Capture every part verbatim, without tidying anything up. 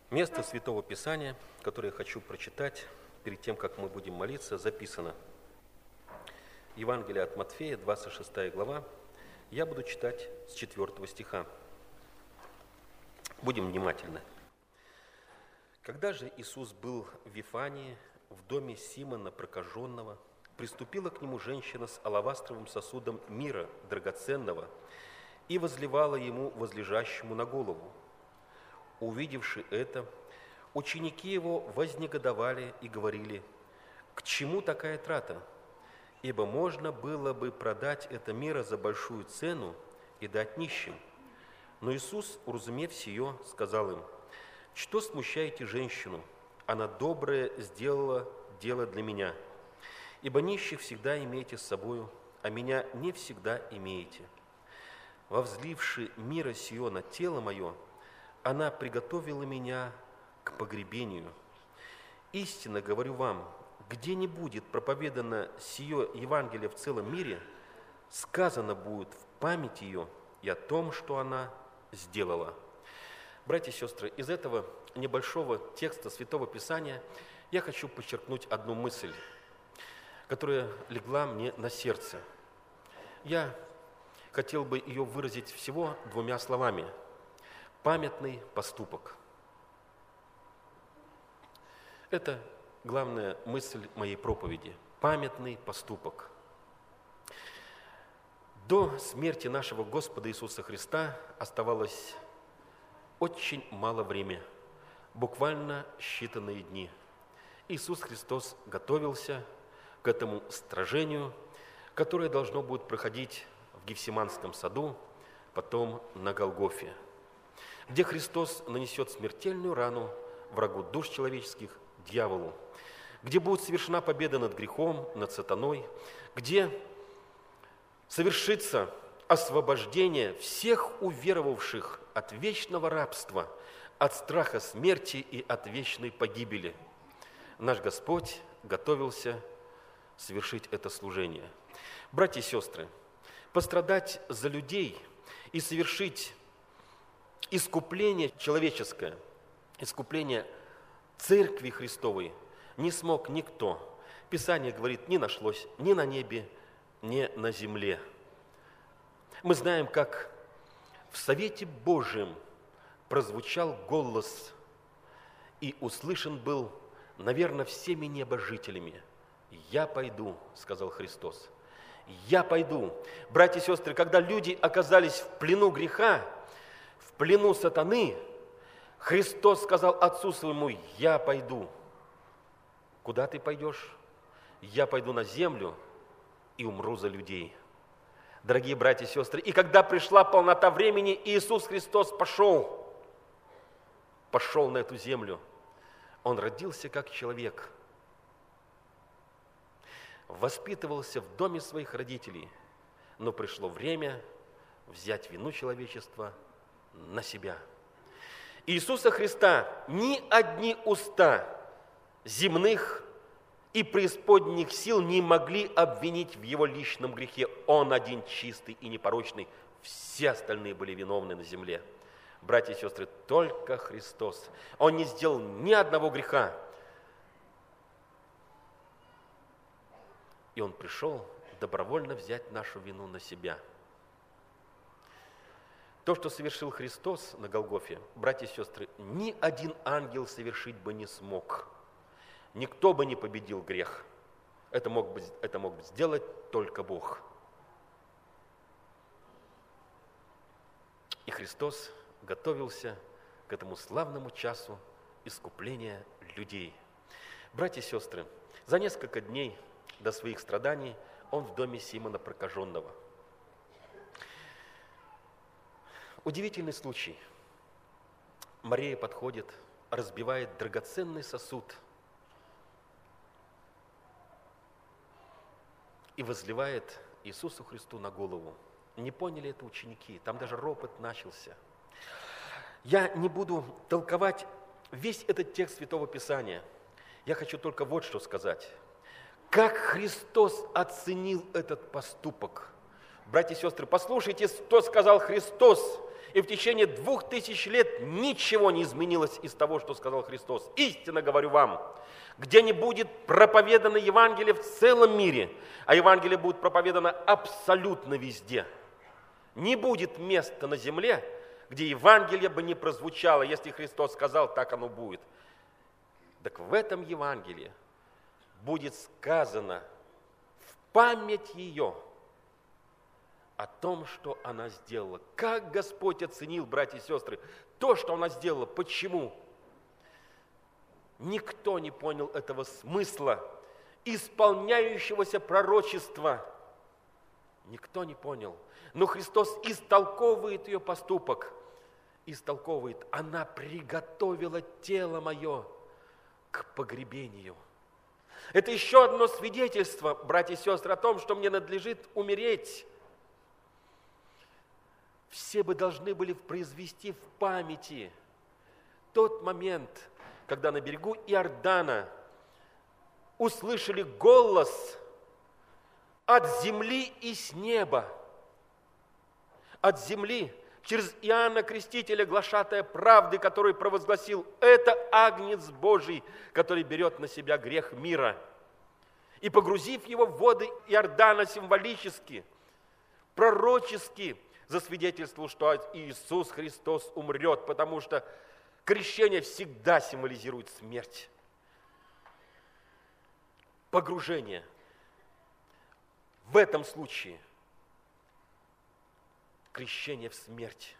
Место Святого Писания, которое я хочу прочитать перед тем, как мы будем молиться, записано. Евангелие от Матфея, двадцать шестая глава. Я буду читать с четвёртого стиха. Будем внимательны. Когда же Иисус был в Вифании, в доме Симона Прокаженного, приступила к нему женщина с алавастровым сосудом мира драгоценного и возливала ему возлежащему на голову. Увидевши это, ученики его вознегодовали и говорили: «К чему такая трата? Ибо можно было бы продать это миро за большую цену и дать нищим». Но Иисус, уразумев сие, сказал им: «Что смущаете женщину? Она доброе сделала дело для меня. Ибо нищих всегда имеете с собою, а меня не всегда имеете. Возливши мира сие на тело мое, она приготовила меня к погребению. Истинно говорю вам, где не будет проповедано сие Евангелие в целом мире, сказано будет в память ее и о том, что она сделала». Братья и сестры, из этого небольшого текста Святого Писания я хочу подчеркнуть одну мысль, которая легла мне на сердце. Я хотел бы ее выразить всего двумя словами. Памятный поступок. Это главная мысль моей проповеди. Памятный поступок. До смерти нашего Господа Иисуса Христа оставалось очень мало времени, буквально считанные дни. Иисус Христос готовился к этому сражению, которое должно будет проходить в Гефсиманском саду, потом на Голгофе, где Христос нанесет смертельную рану врагу душ человеческих, дьяволу, где будет совершена победа над грехом, над сатаной, где совершится освобождение всех уверовавших от вечного рабства, от страха смерти и от вечной погибели. Наш Господь готовился совершить это служение. Братья и сестры, пострадать за людей и совершить искупление человеческое, искупление Церкви Христовой не смог никто. Писание говорит, не нашлось ни на небе, ни на земле. Мы знаем, как в Совете Божьем прозвучал голос и услышан был, наверное, всеми небожителями. «Я пойду», — сказал Христос. «Я пойду». Братья и сестры, когда люди оказались в плену греха, в плену сатаны, Христос сказал Отцу Своему: «Я пойду». Куда ты пойдешь? «Я пойду на землю и умру за людей». Дорогие братья и сестры, и когда пришла полнота времени, Иисус Христос пошел, пошел на эту землю. Он родился как человек, воспитывался в доме своих родителей, но пришло время взять вину человечества на себя. Иисуса Христа ни одни уста земных и преисподних сил не могли обвинить в его личном грехе. Он один чистый и непорочный, все остальные были виновны на земле. Братья и сестры, только Христос. Он не сделал ни одного греха. И Он пришел добровольно взять нашу вину на себя. То, что совершил Христос на Голгофе, братья и сестры, ни один ангел совершить бы не смог. Никто бы не победил грех. Это мог бы, это мог бы сделать только Бог. И Христос готовился к этому славному часу искупления людей. Братья и сестры, за несколько дней до своих страданий Он в доме Симона Прокаженного. Удивительный случай. Мария подходит, разбивает драгоценный сосуд и возливает Иисусу Христу на голову. Не поняли это ученики, там даже ропот начался. Я не буду толковать весь этот текст Святого Писания. Я хочу только вот что сказать. Как Христос оценил этот поступок. Братья и сестры, послушайте, что сказал Христос. И в течение двух тысяч лет ничего не изменилось из того, что сказал Христос. Истинно говорю вам, где не будет проповедано Евангелие в целом мире, а Евангелие будет проповедано абсолютно везде, не будет места на земле, где Евангелие бы не прозвучало. Если Христос сказал, так оно будет. Так в этом Евангелии будет сказано в память ее о том, что она сделала. Как Господь оценил, братья и сестры, то, что она сделала. Почему? Никто не понял этого смысла, исполняющегося пророчества. Никто не понял. Но Христос истолковывает ее поступок. Истолковывает. Она приготовила тело мое к погребению. Это еще одно свидетельство, братья и сестры, о том, что мне надлежит умереть. Все бы должны были произвести в памяти тот момент, когда на берегу Иордана услышали голос от земли и с неба. От земли, через Иоанна Крестителя, глашатая правды, который провозгласил: это Агнец Божий, который берет на себя грех мира. И погрузив его в воды Иордана символически, пророчески, засвидетельствовал, что Иисус Христос умрет, потому что крещение всегда символизирует смерть. Погружение. В этом случае крещение в смерть.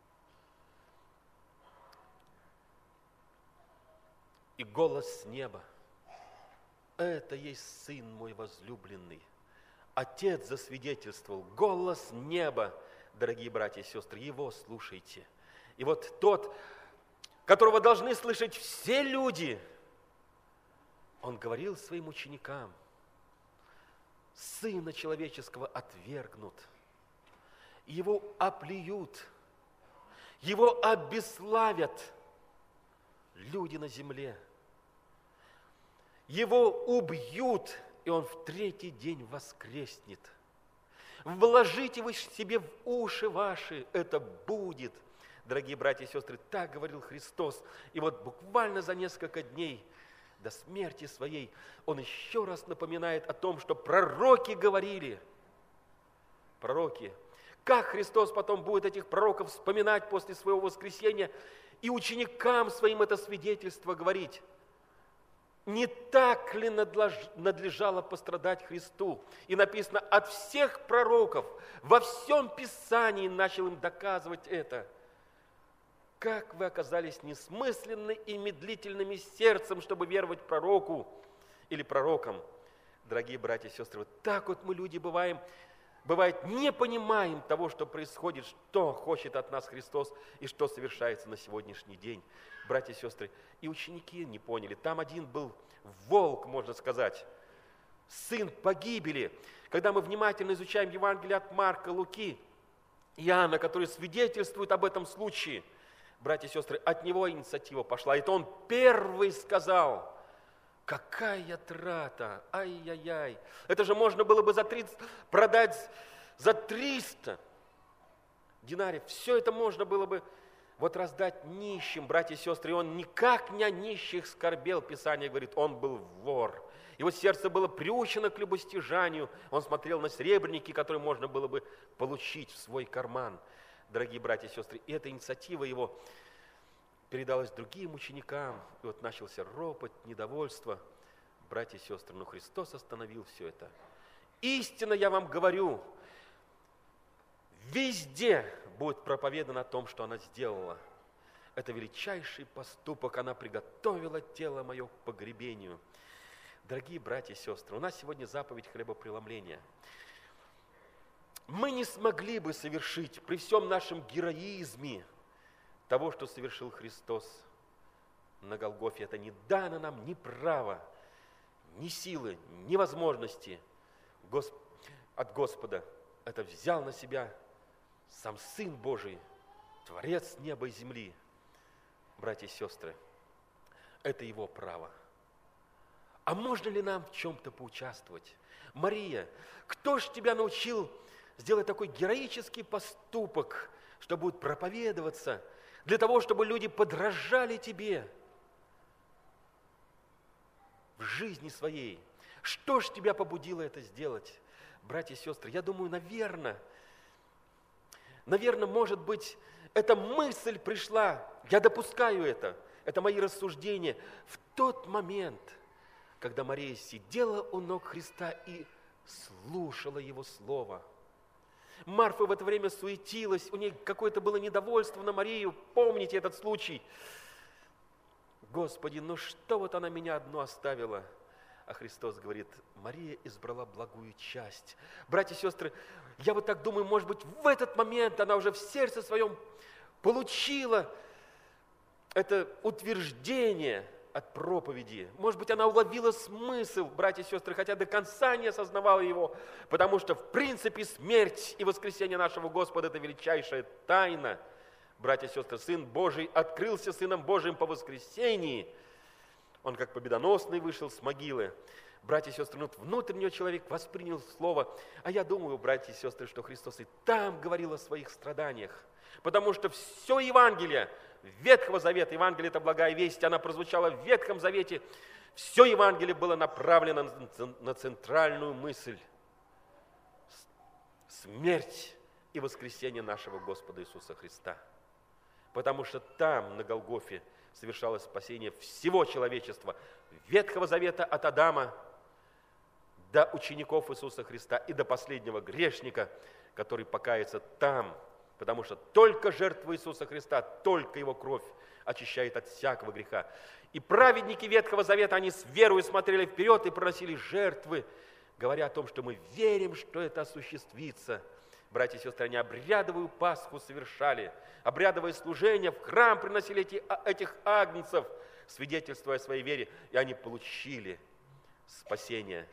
И голос с неба: это есть Сын мой возлюбленный. Отец засвидетельствовал, голос неба, дорогие братья и сестры, его слушайте. И вот тот, которого должны слышать все люди, он говорил своим ученикам: Сына Человеческого отвергнут, его оплюют, его обесславят люди на земле, его убьют, и он в третий день воскреснет. Вложите вы себе в уши ваши, это будет. Дорогие братья и сестры, так говорил Христос. И вот буквально за несколько дней до смерти своей он еще раз напоминает о том, что пророки говорили. Пророки. Как Христос потом будет этих пророков вспоминать после своего воскресения и ученикам своим это свидетельство говорить? Не так ли надлежало пострадать Христу? И написано: от всех пророков во всем Писании начал им доказывать это. Как вы оказались несмысленны и медлительными сердцем, чтобы веровать пророку или пророкам? Дорогие братья и сестры, вот так вот мы, люди, бываем, бывает, не понимаем того, что происходит, что хочет от нас Христос и что совершается на сегодняшний день. Братья и сестры, и ученики не поняли. Там один был волк, можно сказать, сын погибели. Когда мы внимательно изучаем Евангелие от Марка, Луки, Иоанна, которые свидетельствуют об этом случае, братья и сестры, от него инициатива пошла. Это он первый сказал: какая трата, ай-яй-яй. Это же можно было бы за тридцать продать за триста динариев. Все это можно было бы вот раздать нищим, братья и сестры. И он никак не о нищих скорбел, Писание говорит, он был вор. Его сердце было приучено к любостяжанию. Он смотрел на серебряники, которые можно было бы получить в свой карман. Дорогие братья и сестры, и эта инициатива его передалась другим ученикам. И вот начался ропот, недовольство. Братья и сестры, но Христос остановил все это. Истинно я вам говорю, везде будет проповедано о том, что она сделала. Это величайший поступок. Она приготовила тело мое к погребению. Дорогие братья и сестры, у нас сегодня заповедь хлебопреломления. Мы не смогли бы совершить при всем нашем героизме того, что совершил Христос на Голгофе. Это не дано нам ни права, ни силы, ни возможности от Господа. Это взял на себя сам Сын Божий, Творец неба и земли. Братья и сестры, это Его право. А можно ли нам в чем-то поучаствовать? Мария, кто ж тебя научил сделать такой героический поступок, что будет проповедоваться, для того, чтобы люди подражали тебе в жизни своей. Что ж тебя побудило это сделать, братья и сестры? Я думаю, наверное, наверное, может быть, эта мысль пришла, я допускаю это, это мои рассуждения, в тот момент, когда Мария сидела у ног Христа и слушала Его Слово. Марфа в это время суетилась, у нее какое-то было недовольство на Марию. Помните этот случай? Господи, ну что вот она меня одну оставила? А Христос говорит, Мария избрала благую часть. Братья и сестры, я вот так думаю, может быть, в этот момент она уже в сердце своем получила это утверждение от проповеди. Может быть, она уловила смысл, братья и сестры, хотя до конца не осознавала его, потому что, в принципе, смерть и воскресение нашего Господа – это величайшая тайна. Братья и сестры, Сын Божий открылся Сыном Божиим по воскресении. Он как победоносный вышел с могилы. Братья и сестры, ну, внутренний человек воспринял Слово. А я думаю, братья и сестры, что Христос и там говорил о своих страданиях. Потому что все Евангелие Ветхого Завета, Евангелие – это благая весть, она прозвучала в Ветхом Завете, все Евангелие было направлено на центральную мысль – смерть и воскресение нашего Господа Иисуса Христа. Потому что там, на Голгофе, совершалось спасение всего человечества, Ветхого Завета от Адама до учеников Иисуса Христа и до последнего грешника, который покается там. Потому что только жертва Иисуса Христа, только Его кровь очищает от всякого греха. И праведники Ветхого Завета, они с верой смотрели вперед и приносили жертвы, говоря о том, что мы верим, что это осуществится. Братья и сестры, они обрядовую Пасху совершали, обрядовое служение, в храм приносили эти, этих агнцев, свидетельствуя о своей вере, и они получили спасение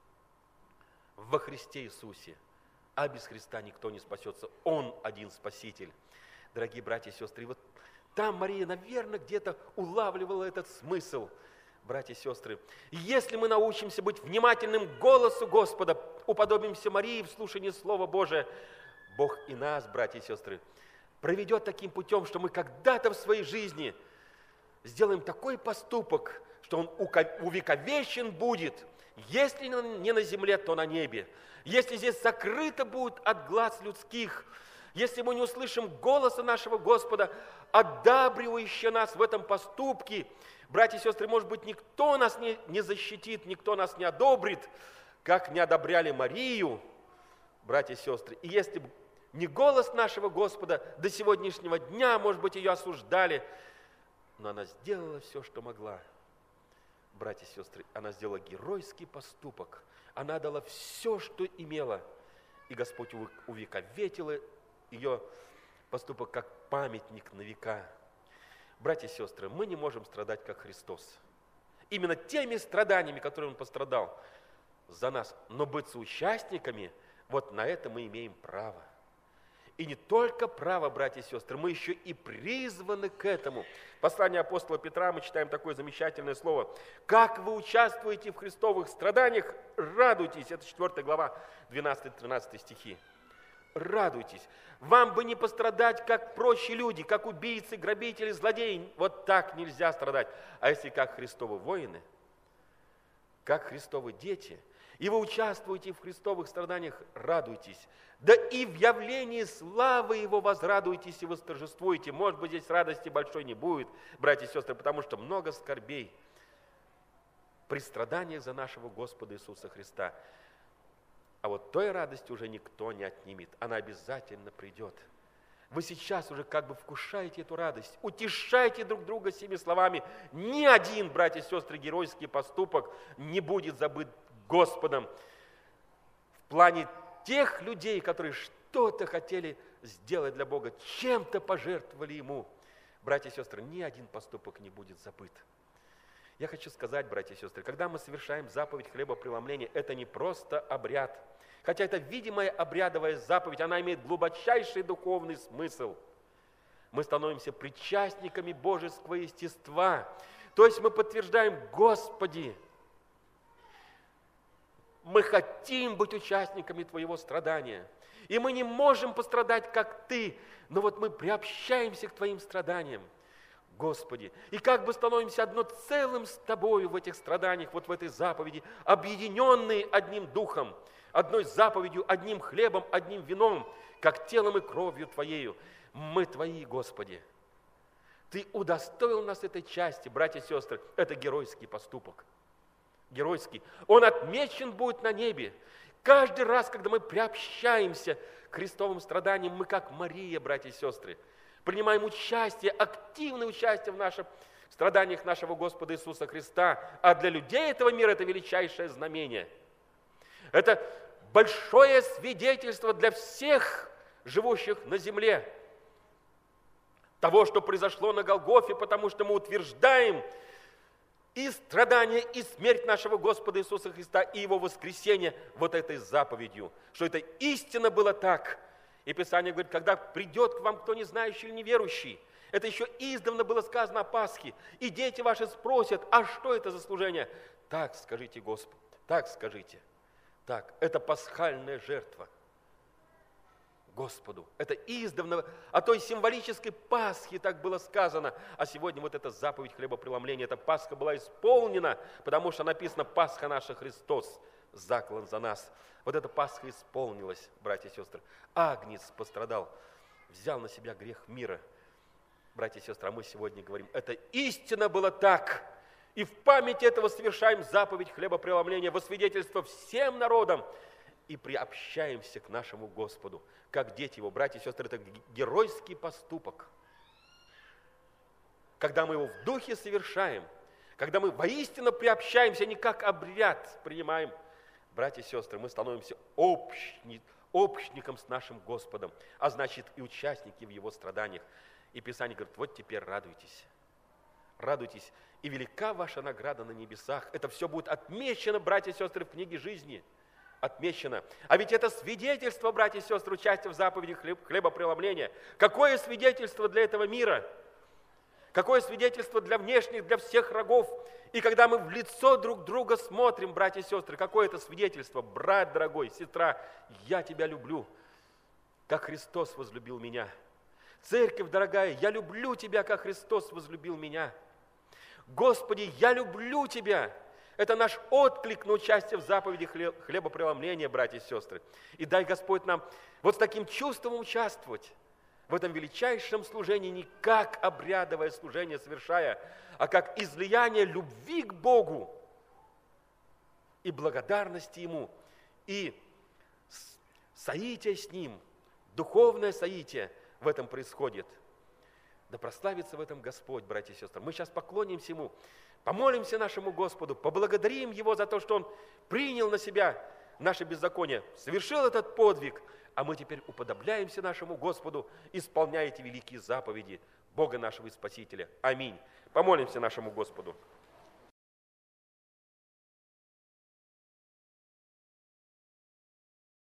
во Христе Иисусе. А без Христа никто не спасется. Он один Спаситель. Дорогие братья и сестры, и вот там Мария, наверное, где-то улавливала этот смысл. Братья и сестры, если мы научимся быть внимательным к голосу Господа, уподобимся Марии в слушании Слова Божия, Бог и нас, братья и сестры, проведет таким путем, что мы когда-то в своей жизни сделаем такой поступок, что он увековечен будет, если не на земле, то на небе. Если здесь закрыто будет от глаз людских, если мы не услышим голоса нашего Господа, одабривающего нас в этом поступке, братья и сестры, может быть, никто нас не, не защитит, никто нас не одобрит, как не одобряли Марию, братья и сестры. И если бы не голос нашего Господа до сегодняшнего дня, может быть, ее осуждали, но она сделала все, что могла. Братья и сестры, она сделала геройский поступок. Она дала все, что имела. И Господь увековечил ее поступок как памятник на века. Братья и сестры, мы не можем страдать, как Христос. Именно теми страданиями, которые Он пострадал за нас. Но быть соучастниками, вот на это мы имеем право. И не только право, братья и сестры, мы еще и призваны к этому. Послание апостола Петра, мы читаем такое замечательное слово. «Как вы участвуете в христовых страданиях, радуйтесь». Это четвёртая глава, двенадцатый-тринадцатый стихи. Радуйтесь. Вам бы не пострадать, как прочие люди, как убийцы, грабители, злодеи. Вот так нельзя страдать. А если как Христовы воины, как Христовы дети, и вы участвуете в христовых страданиях, радуйтесь. Да и в явлении славы Его возрадуйтесь и восторжествуйте. Может быть, здесь радости большой не будет, братья и сестры, потому что много скорбей при страданиях за нашего Господа Иисуса Христа. А вот той радости уже никто не отнимет. Она обязательно придет. Вы сейчас уже как бы вкушаете эту радость. Утешайте друг друга семи словами. Ни один, братья и сестры, геройский поступок не будет забыт Господом в плане тех людей, которые что-то хотели сделать для Бога, чем-то пожертвовали Ему. Братья и сестры, ни один поступок не будет забыт. Я хочу сказать, братья и сестры, когда мы совершаем заповедь хлебопреломления, это не просто обряд. Хотя это видимая обрядовая заповедь, она имеет глубочайший духовный смысл. Мы становимся причастниками божеского естества. То есть мы подтверждаем: Господи, Мы хотим быть участниками Твоего страдания. И мы не можем пострадать, как Ты, но вот мы приобщаемся к Твоим страданиям, Господи. И как бы становимся одно целым с Тобою в этих страданиях, вот в этой заповеди, объединенные одним духом, одной заповедью, одним хлебом, одним вином, как телом и кровью Твоею. Мы Твои, Господи. Ты удостоил нас этой части, братья и сестры. Это геройский поступок. Геройский. Он отмечен будет на небе. Каждый раз, когда мы приобщаемся к Христовым страданиям, мы, как Мария, братья и сестры, принимаем участие, активное участие в наших страданиях нашего Господа Иисуса Христа. А для людей этого мира это величайшее знамение. Это большое свидетельство для всех живущих на земле того, что произошло на Голгофе, потому что мы утверждаем и страдания, и смерть нашего Господа Иисуса Христа, и Его воскресение вот этой заповедью, что это истинно было так. И Писание говорит, когда придет к вам кто не знающий или неверующий, это еще издавна было сказано о Пасхе, и дети ваши спросят, а что это за служение? Так скажите, Господь, так скажите, так, это пасхальная жертва Господу. Это издавна о той символической Пасхе так было сказано. А сегодня вот эта заповедь хлебопреломления, эта Пасха была исполнена, потому что написано «Пасха наша Христос, заклан за нас». Вот эта Пасха исполнилась, братья и сестры. Агнец пострадал, взял на себя грех мира. Братья и сестры, а мы сегодня говорим, это истинно было так. И в память этого совершаем заповедь хлебопреломления во свидетельство всем народам, и приобщаемся к нашему Господу, как дети Его. Братья и сестры, это геройский поступок. Когда мы его в духе совершаем, когда мы воистину приобщаемся, не как обряд принимаем, братья и сестры, мы становимся общни, общником с нашим Господом, а значит и участники в Его страданиях. И Писание говорит, вот теперь радуйтесь, радуйтесь, и велика ваша награда на небесах. Это все будет отмечено, братья и сестры, в книге жизни. Отмечено. А ведь это свидетельство, братья и сестры, участия в заповеди хлеб, хлебопреломления. Какое свидетельство для этого мира? Какое свидетельство для внешних, для всех врагов? И когда мы в лицо друг друга смотрим, братья и сестры, какое это свидетельство? Брат дорогой, сестра, я тебя люблю, как Христос возлюбил меня. Церковь дорогая, я люблю тебя, как Христос возлюбил меня. Господи, я люблю тебя. Это наш отклик на участие в заповеди хлебопреломления, братья и сестры. И дай Господь нам вот с таким чувством участвовать в этом величайшем служении, не как обрядовое служение совершая, а как излияние любви к Богу и благодарности Ему, и соитие с Ним, духовное соитие в этом происходит. Да прославится в этом Господь, братья и сестры. Мы сейчас поклонимся Ему, помолимся нашему Господу, поблагодарим Его за то, что Он принял на себя наше беззаконие, совершил этот подвиг, а мы теперь уподобляемся нашему Господу, исполняя эти великие заповеди Бога нашего и Спасителя. Аминь. Помолимся нашему Господу.